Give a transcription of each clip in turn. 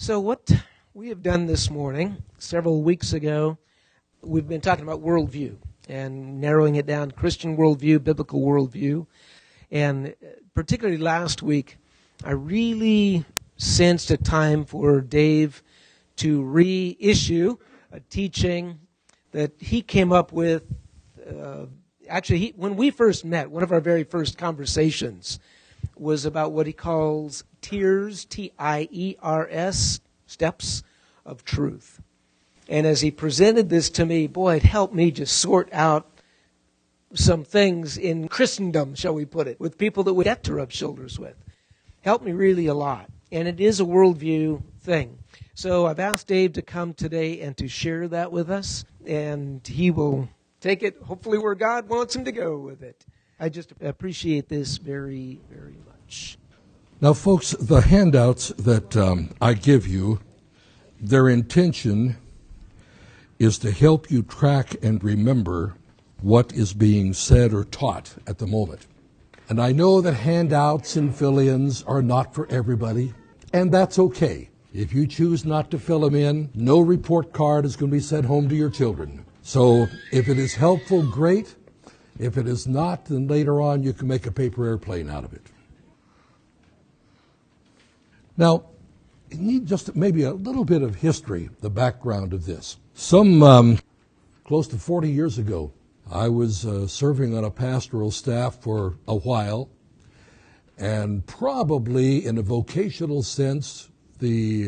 So what we have done this morning, several weeks ago, we've been talking about worldview and narrowing it down, Christian worldview, biblical worldview. And particularly last week, I really sensed a time for Dave to reissue a teaching that he came up with. When we first met, one of our very first conversations was about what he calls TIERS, T-I-E-R-S, steps of truth. And as he presented this to me, boy, it helped me just sort out some things in Christendom, shall we put it, with people that we get to rub shoulders with. Helped me really a lot. And it is a worldview thing. So I've asked Dave to come today and to share that with us, and he will take it, hopefully, where God wants him to go with it. I just appreciate this very, very much. Now, folks, the handouts that I give you, their intention is to help you track and remember what is being said or taught at the moment. And I know that handouts and fill-ins are not for everybody, and that's okay. If you choose not to fill them in, no report card is going to be sent home to your children. So if it is helpful, great. If it is not, then later on you can make a paper airplane out of it. Now, you need just maybe a little bit of history, the background of this. Some close to 40 years ago, I was serving on a pastoral staff for a while, and probably in a vocational sense, the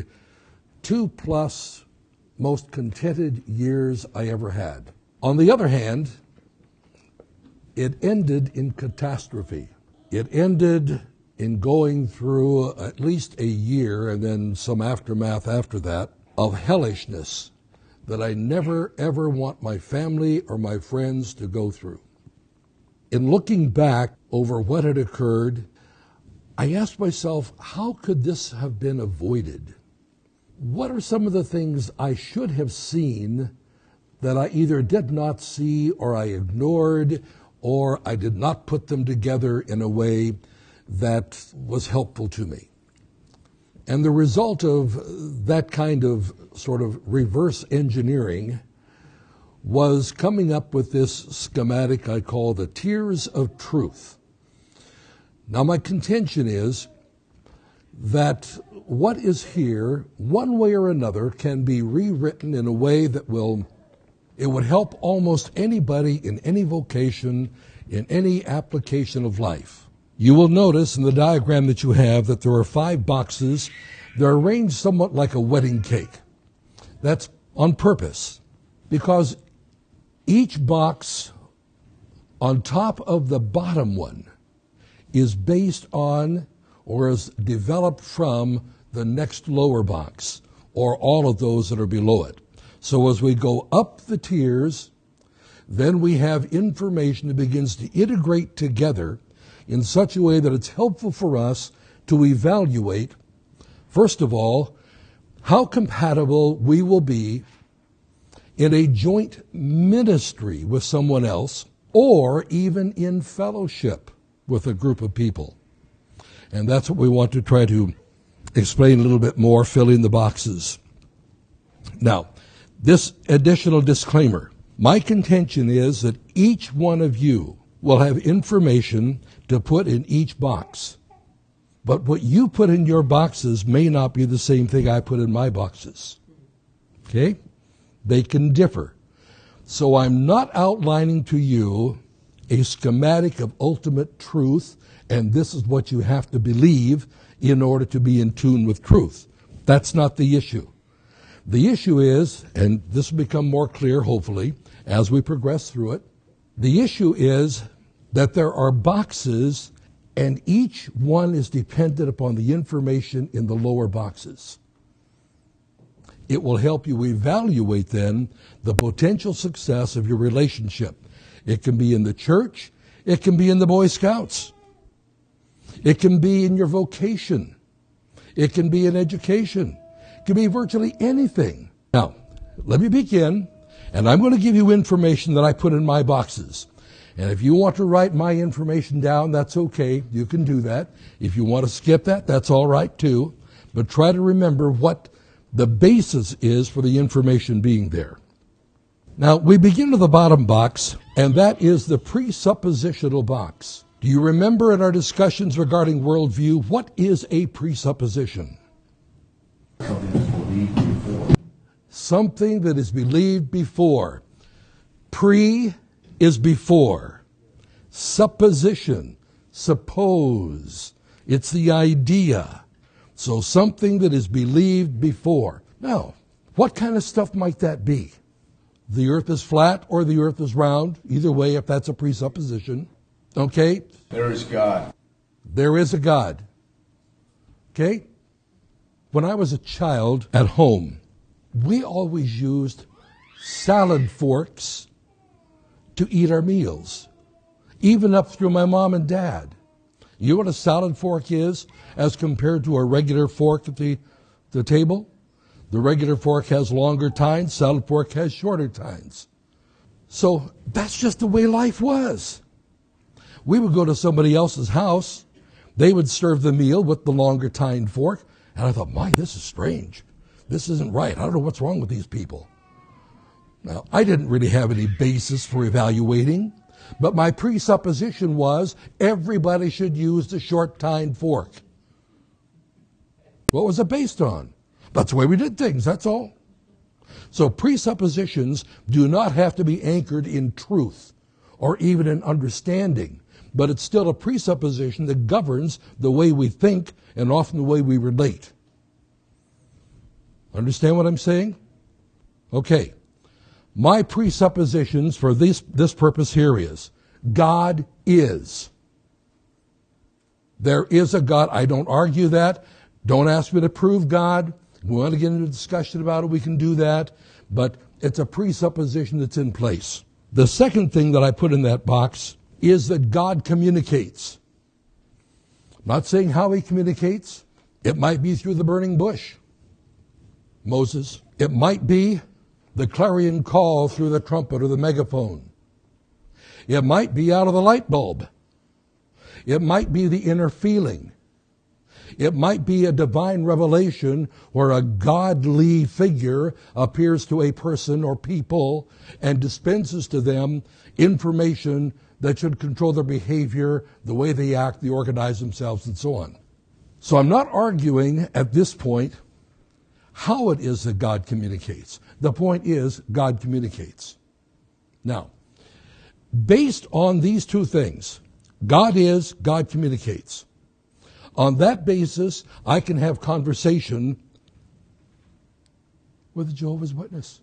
2+ most contented years I ever had. On the other hand, it ended in catastrophe. It ended in going through at least a year and then some aftermath after that of hellishness that I never ever want my family or my friends to go through. In looking back over what had occurred, I asked myself, how could this have been avoided? What are some of the things I should have seen that I either did not see or I ignored or I did not put them together in a way that was helpful to me? And the result of that kind of sort of reverse engineering was coming up with this schematic I call the Tiers of Truth. Now, my contention is that what is here, one way or another, can be rewritten in a way that would help almost anybody in any vocation, in any application of life. You will notice in the diagram that you have that there are 5 boxes. They're arranged somewhat like a wedding cake. That's on purpose, because each box on top of the bottom one is based on or is developed from the next lower box, or all of those that are below it. So as we go up the tiers, then we have information that begins to integrate together in such a way that it's helpful for us to evaluate, first of all, how compatible we will be in a joint ministry with someone else, or even in fellowship with a group of people. And that's what we want to try to explain a little bit more, fill in the boxes. Now, this additional disclaimer, my contention is that each one of you will have information to put in each box. But what you put in your boxes may not be the same thing I put in my boxes. Okay? They can differ. So I'm not outlining to you a schematic of ultimate truth, and this is what you have to believe in order to be in tune with truth. That's not the issue. The issue is, and this will become more clear, hopefully, as we progress through it, the issue is that there are boxes, and each one is dependent upon the information in the lower boxes. It will help you evaluate, then, the potential success of your relationship. It can be in the church. It can be in the Boy Scouts. It can be in your vocation. It can be in education. It can be virtually anything. Now, let me begin, and I'm going to give you information that I put in my boxes. And if you want to write my information down, that's okay. You can do that. If you want to skip that, that's all right too. But try to remember what the basis is for the information being there. Now, we begin with the bottom box, and that is the presuppositional box. Do you remember in our discussions regarding worldview, what is a presupposition? Something that is believed before. Pre is before. Supposition, suppose. It's the idea. So something that is believed before. Now, what kind of stuff might that be? The earth is flat or the earth is round. Either way, if that's a presupposition. Okay? There is God. There is a God. Okay? When I was a child at home, we always used salad forks to eat our meals, even up through my mom and dad. You know what a salad fork is as compared to a regular fork at the table? The regular fork has longer tines, salad fork has shorter tines. So that's just the way life was. We would go to somebody else's house, they would serve the meal with the longer tined fork, and I thought, my, this is strange. This isn't right. I don't know what's wrong with these people. Now, I didn't really have any basis for evaluating, but my presupposition was everybody should use the short tined fork. What was it based on? That's the way we did things, that's all. So presuppositions do not have to be anchored in truth or even in understanding, but it's still a presupposition that governs the way we think and often the way we relate. Understand what I'm saying? Okay. My presuppositions for this purpose here is, God is. There is a God. I don't argue that. Don't ask me to prove God. We want to get into a discussion about it, we can do that. But it's a presupposition that's in place. The second thing that I put in that box is that God communicates. I'm not saying how he communicates. It might be through the burning bush, Moses. It might be the clarion call through the trumpet or the megaphone. It might be out of the light bulb. It might be the inner feeling. It might be a divine revelation where a godly figure appears to a person or people and dispenses to them information that should control their behavior, the way they act, they organize themselves, and so on. So I'm not arguing at this point how it is that God communicates. The point is, God communicates. Now, based on these two things, God is, God communicates. On that basis, I can have conversation with a Jehovah's Witness,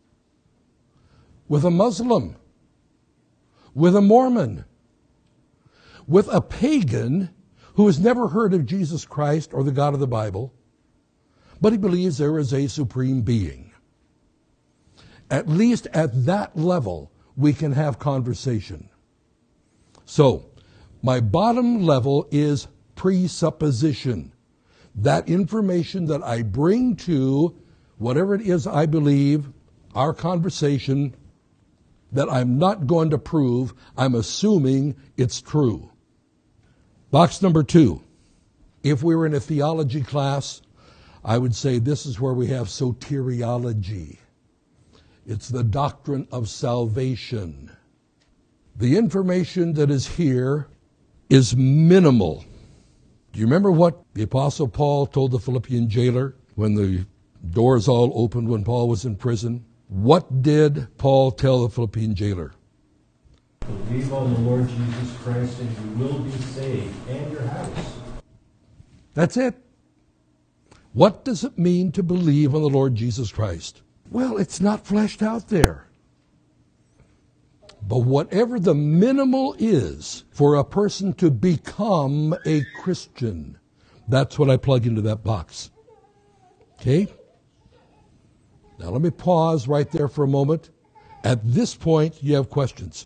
with a Muslim, with a Mormon, with a pagan who has never heard of Jesus Christ or the God of the Bible, but he believes there is a supreme being. At least at that level, we can have conversation. So, my bottom level is presupposition. That information that I bring to whatever it is I believe, our conversation, that I'm not going to prove, I'm assuming it's true. Box number 2. If we were in a theology class, I would say this is where we have soteriology. It's the doctrine of salvation. The information that is here is minimal. Do you remember what the Apostle Paul told the Philippian jailer when the doors all opened when Paul was in prison? What did Paul tell the Philippian jailer? Believe on the Lord Jesus Christ and you will be saved, and your house. That's it. What does it mean to believe on the Lord Jesus Christ? Well, it's not fleshed out there. But whatever the minimal is for a person to become a Christian, that's what I plug into that box. Okay? Now let me pause right there for a moment. At this point, you have questions.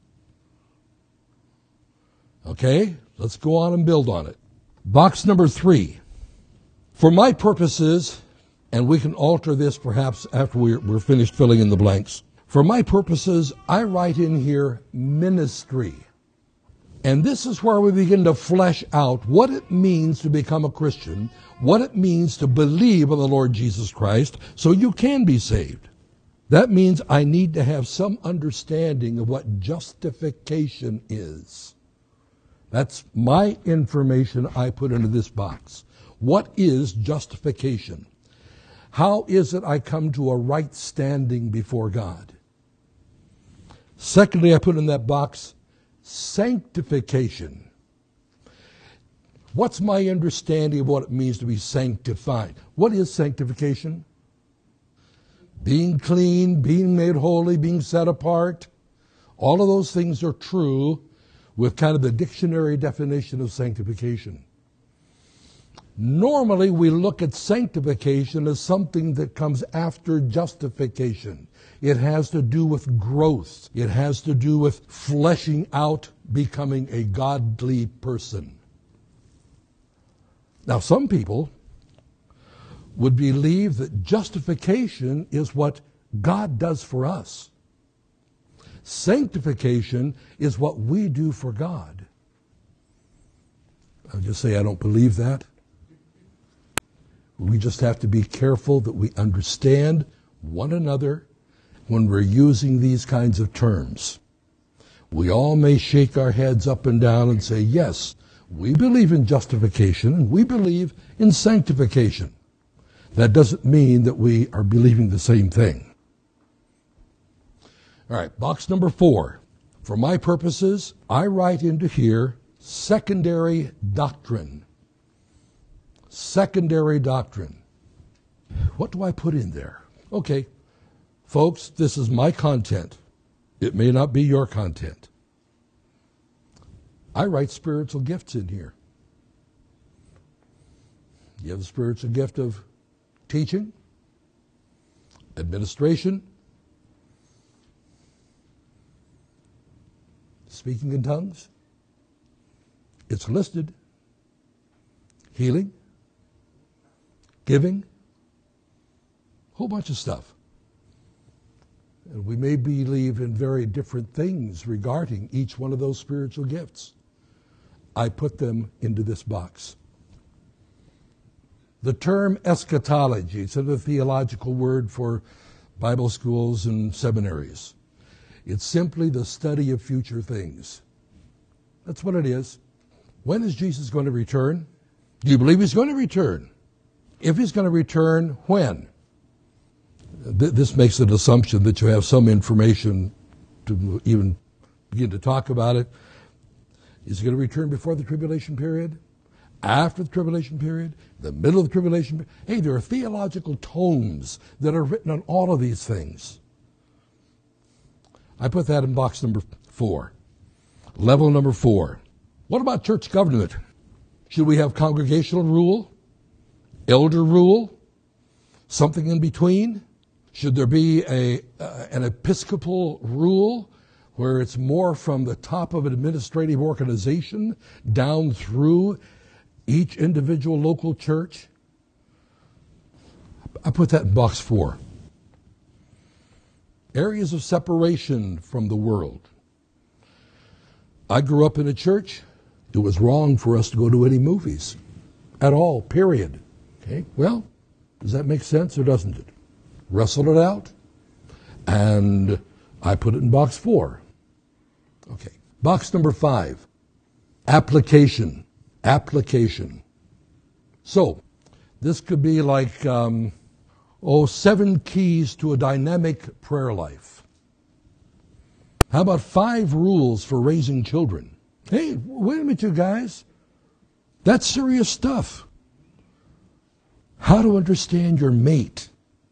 Okay? Let's go on and build on it. Box number 3. For my purposes, and we can alter this perhaps after we're finished filling in the blanks. For my purposes, I write in here ministry. And this is where we begin to flesh out what it means to become a Christian, what it means to believe in the Lord Jesus Christ so you can be saved. That means I need to have some understanding of what justification is. That's my information I put into this box. What is justification? How is it I come to a right standing before God? Secondly, I put in that box sanctification. What's my understanding of what it means to be sanctified? What is sanctification? Being clean, being made holy, being set apart. All of those things are true with kind of the dictionary definition of sanctification. Normally, we look at sanctification as something that comes after justification. It has to do with growth. It has to do with fleshing out, becoming a godly person. Now, some people would believe that justification is what God does for us. Sanctification is what we do for God. I'll just say I don't believe that. We just have to be careful that we understand one another when we're using these kinds of terms. We all may shake our heads up and down and say, yes, we believe in justification and we believe in sanctification. That doesn't mean that we are believing the same thing. All right, box number 4. For my purposes, I write into here secondary doctrine. Secondary doctrine. What do I put in there? Okay, folks, this is my content. It may not be your content. I write spiritual gifts in here. You have the spiritual gift of teaching, administration, speaking in tongues. It's listed. Healing, giving, a whole bunch of stuff. And we may believe in very different things regarding each one of those spiritual gifts. I put them into this box. The term eschatology, it's a theological word for Bible schools and seminaries. It's simply the study of future things. That's what it is. When is Jesus going to return? Do you believe he's going to return? If he's going to return, when? This makes an assumption that you have some information to even begin to talk about it. Is he going to return before the tribulation period? After the tribulation period? The middle of the tribulation period? Hey, there are theological tomes that are written on all of these things. I put that in box number 4. Level number 4. What about church government? Should we have congregational rule? Elder rule? Something in between? Should there be an episcopal rule where it's more from the top of an administrative organization down through each individual local church? I put that in box 4. Areas of separation from the world. I grew up in a church. It was wrong for us to go to any movies at all, period. Okay, well, does that make sense or doesn't it? Wrestled it out, and I put it in box 4. Okay, box number 5, application. Application. So, this could be like, 7 keys to a dynamic prayer life. How about 5 rules for raising children? Hey, wait a minute, you guys. That's serious stuff. How to understand your mate.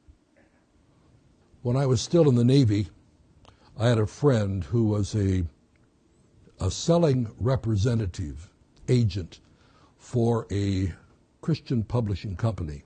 When I was still in the Navy, I had a friend who was a selling representative, agent for a Christian publishing company.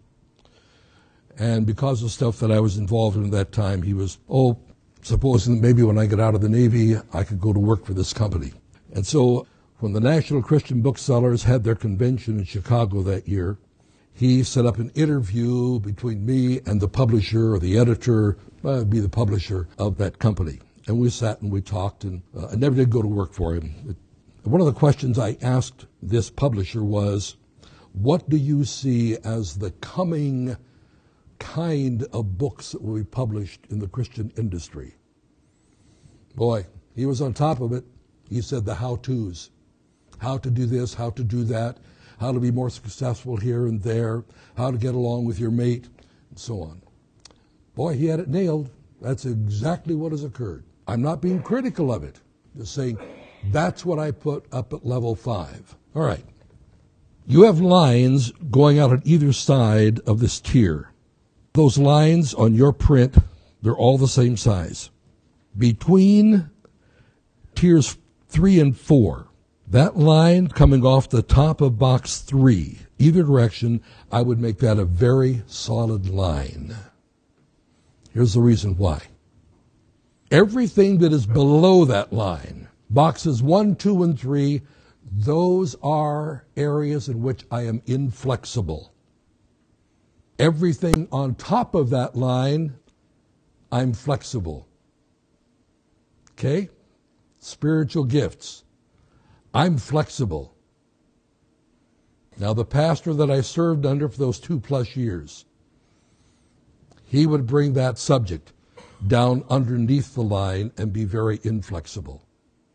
And because of stuff that I was involved in at that time, he was, supposing that maybe when I get out of the Navy, I could go to work for this company. And so when the National Christian Booksellers had their convention in Chicago that year, he set up an interview between me and the publisher or the editor, be the publisher of that company. And we sat and we talked, and I never did go to work for him. One of the questions I asked this publisher was, what do you see as the coming kind of books that will be published in the Christian industry? Boy, he was on top of it. He said the how-tos. How to do this, how to do that, how to be more successful here and there, how to get along with your mate, and so on. Boy, he had it nailed. That's exactly what has occurred. I'm not being critical of it. Just saying that's what I put up at level 5. All right. You have lines going out on either side of this tier. Those lines on your print, they're all the same size. Between tiers 3 and 4, that line coming off the top of box 3, either direction, I would make that a very solid line. Here's the reason why. Everything that is below that line, boxes 1, 2, and 3, those are areas in which I am inflexible. Everything on top of that line, I'm flexible. Okay? Spiritual gifts. I'm flexible. Now, the pastor that I served under for those 2+ years, he would bring that subject down underneath the line and be very inflexible.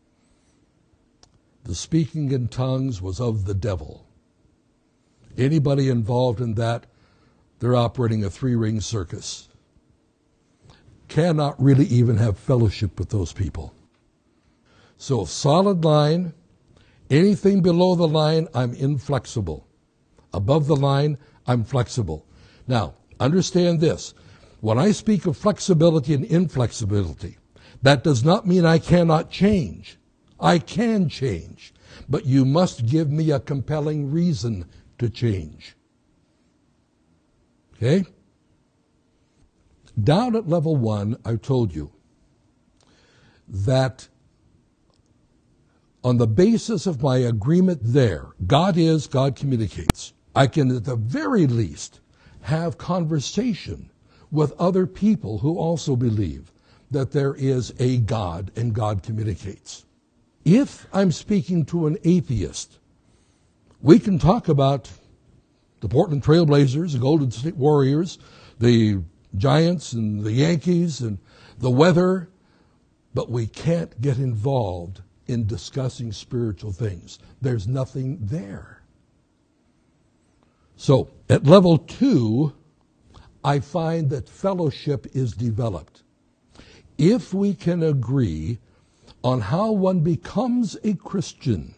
The speaking in tongues was of the devil. Anybody involved in that, they're operating a 3-ring circus. Cannot really even have fellowship with those people. So, solid line. Anything below the line, I'm inflexible. Above the line, I'm flexible. Now, understand this. When I speak of flexibility and inflexibility, that does not mean I cannot change. I can change. But you must give me a compelling reason to change. Okay? Down at level 1, I told you that on the basis of my agreement there, God is, God communicates. I can at the very least have conversation with other people who also believe that there is a God and God communicates. If I'm speaking to an atheist, we can talk about the Portland Trail Blazers, the Golden State Warriors, the Giants and the Yankees and the weather, but we can't get involved in discussing spiritual things. There's nothing there. So, at level 2, I find that fellowship is developed. If we can agree on how one becomes a Christian,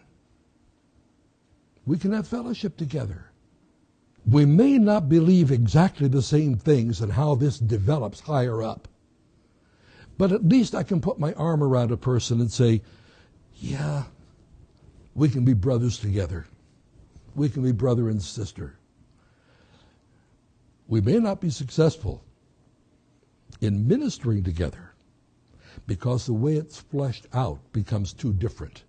we can have fellowship together. We may not believe exactly the same things and how this develops higher up, but at least I can put my arm around a person and say, yeah, we can be brothers together. We can be brother and sister. We may not be successful in ministering together because the way it's fleshed out becomes too different.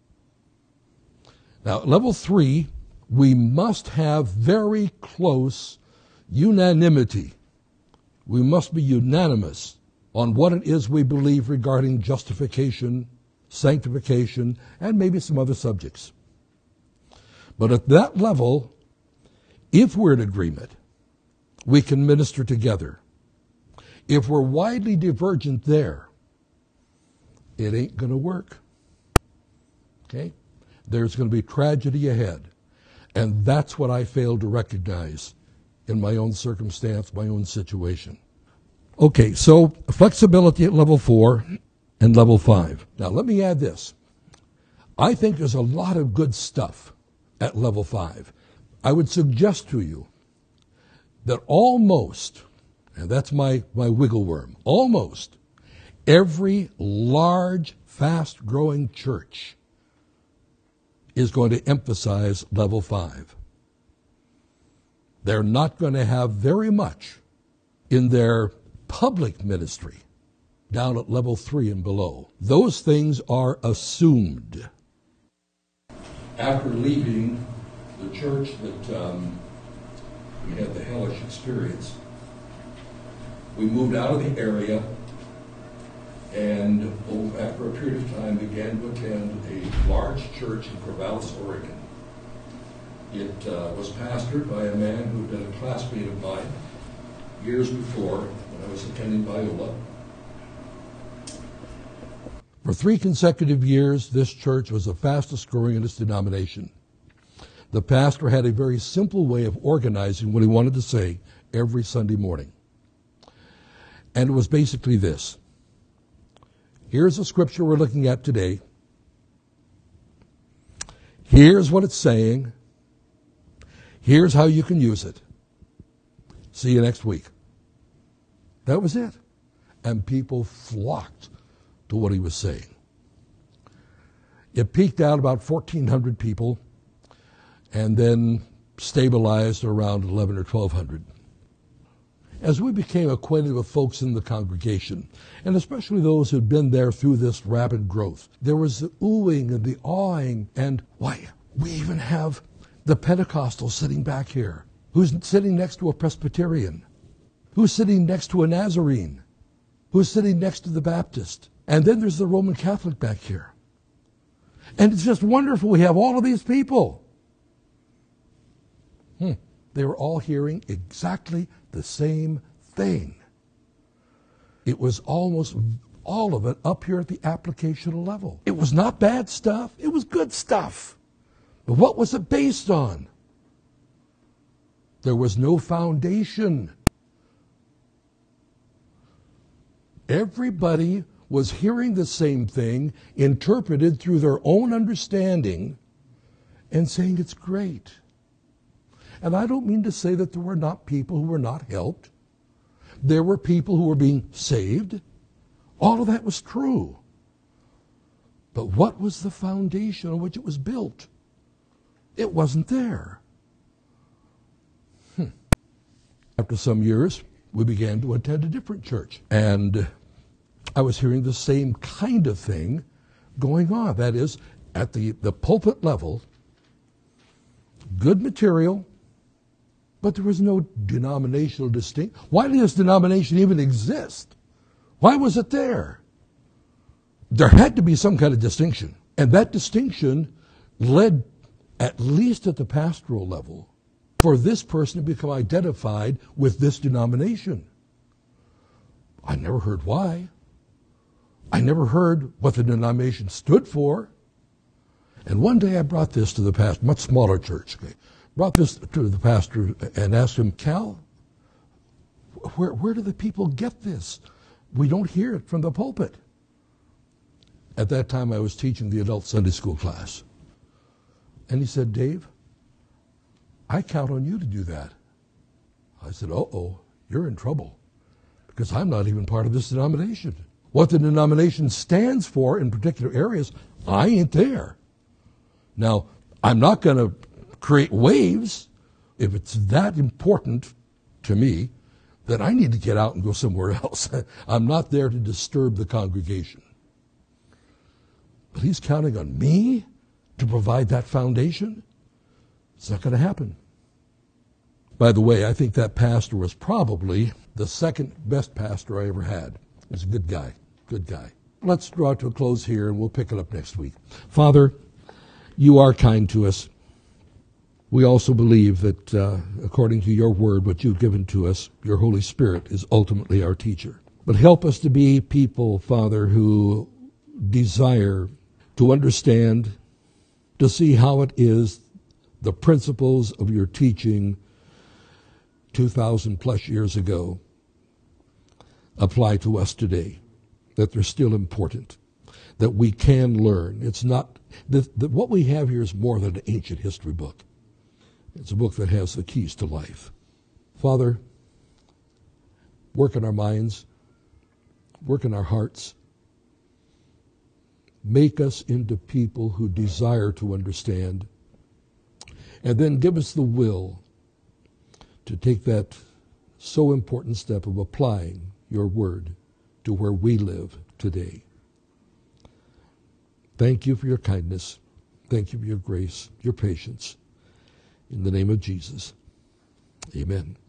Now, at level 3, we must have very close unanimity. We must be unanimous on what it is we believe regarding justification, sanctification, and maybe some other subjects. But at that level, if we're in agreement, we can minister together. If we're widely divergent there, it ain't going to work. Okay? There's going to be tragedy ahead. And that's what I failed to recognize in my own circumstance, my own situation. Okay, so flexibility at level 4 and level 5. Now, let me add this. I think there's a lot of good stuff at level 5. I would suggest to you that almost, and that's my wiggle worm, almost every large, fast-growing church is going to emphasize level 5. They're not going to have very much in their public ministry down at level 3 and below. Those things are assumed. After leaving the church that we had the hellish experience, we moved out of the area and after a period of time began to attend a large church in Corvallis, Oregon. It was pastored by a man who had been a classmate of mine years before when I was attending Biola. For 3 consecutive years, this church was the fastest growing in its denomination. The pastor had a very simple way of organizing what he wanted to say every Sunday morning. And it was basically this. Here's the scripture we're looking at today. Here's what it's saying. Here's how you can use it. See you next week. That was it. And people flocked to what he was saying. It peaked out about 1,400 people and then stabilized around 1,100 or 1,200. As we became acquainted with folks in the congregation, and especially those who'd been there through this rapid growth, there was the oohing and the awing, and why, we even have the Pentecostal sitting back here, who's sitting next to a Presbyterian, who's sitting next to a Nazarene, who's sitting next to the Baptist, and then there's the Roman Catholic back here. And it's just wonderful we have all of these people. They were all hearing exactly the same thing. It was almost all of it up here at the applicational level. It was not bad stuff. It was good stuff. But what was it based on? There was no foundation. Everybody was hearing the same thing, interpreted through their own understanding, and saying it's great. And I don't mean to say that there were not people who were not helped. There were people who were being saved. All of that was true. But what was the foundation on which it was built? It wasn't there. After some years, we began to attend a different church. And I was hearing the same kind of thing going on. That is, at the pulpit level, good material, but there was no denominational distinction. Why did this denomination even exist? Why was it there? There had to be some kind of distinction. And that distinction led, at least at the pastoral level, for this person to become identified with this denomination. I never heard why. I never heard what the denomination stood for. And one day I brought this to the pastor, much smaller church, okay? Brought this to the pastor and asked him, Cal, where do the people get this? We don't hear it from the pulpit. At that time I was teaching the adult Sunday school class. And he said, Dave, I count on you to do that. I said, uh-oh, you're in trouble, because I'm not even part of this denomination. What the denomination stands for in particular areas, I ain't there. Now, I'm not going to create waves. If it's that important to me, then I need to get out and go somewhere else. I'm not there to disturb the congregation. But he's counting on me to provide that foundation. It's not going to happen. By the way, I think that pastor was probably the second best pastor I ever had. He was a good guy, good guy. Let's draw to a close here, and we'll pick it up next week. Father, you are kind to us. We also believe that according to your word, what you've given to us, your Holy Spirit is ultimately our teacher. But help us to be people, Father, who desire to understand, to see how it is the principles of your teaching 2,000 plus years ago apply to us today, that they're still important, that we can learn. It's not, what we have here is more than an ancient history book. It's a book that has the keys to life. Father, work in our minds, work in our hearts. Make us into people who desire to understand. And then give us the will to take that so important step of applying your word to where we live today. Thank you for your kindness. Thank you for your grace, your patience. In the name of Jesus, amen.